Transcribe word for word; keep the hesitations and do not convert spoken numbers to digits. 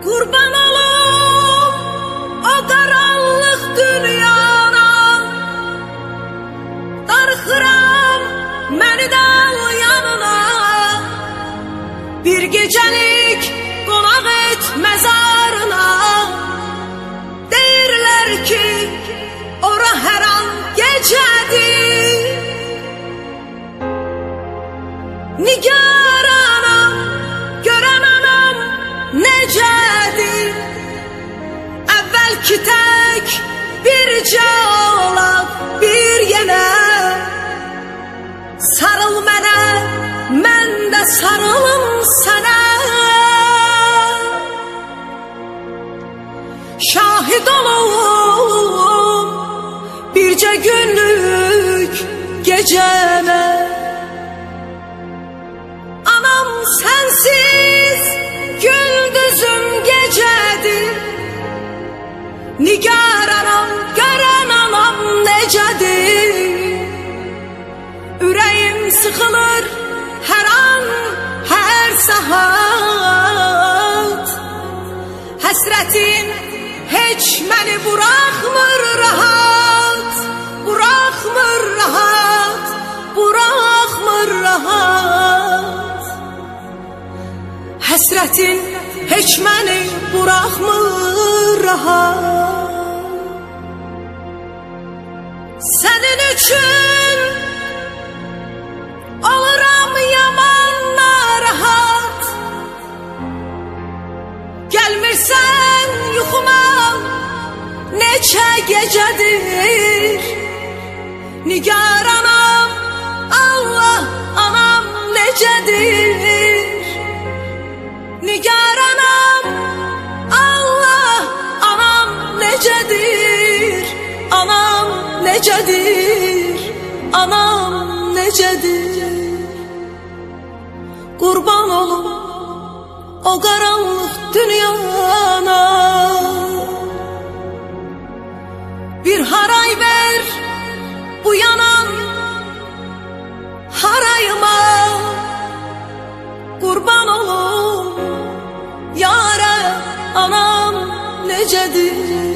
Kurban olum o karanlık dünyana, darxıram məni də al yanına. Bir gecelik qonaq et məzarına, deyirlər ki ora hər an gecədir. Nigaranam, görən anam necədir? Əvvəlki tək bircə olaq bir yenə. Sarıl mənə, mən də sarılım sənə. Şahid olum bircə günlük gecəmə. Anam sensiz gündüzüm gecedir. Nigaranam, görən anam necədir? Ürəyim sıxılır hər an, hər saat. Həsrətin heç məni buraxmır rahat, buraxmır rahat, buraxmır rahat. Həsrətin heç məni buraxmır rahat. Sənin üçün oluram yaman narahat. Gəlmirsən yuxuma neçə gecədir. Nigaranam, Allah anam necədir? Nigaranam, Allah anam necədir? Anam necədir? Anam necədir? Qurban olum o qaranlıq dünyana. Bir haray ver bu yanan harayıma. Qurban olum yara anam necədir?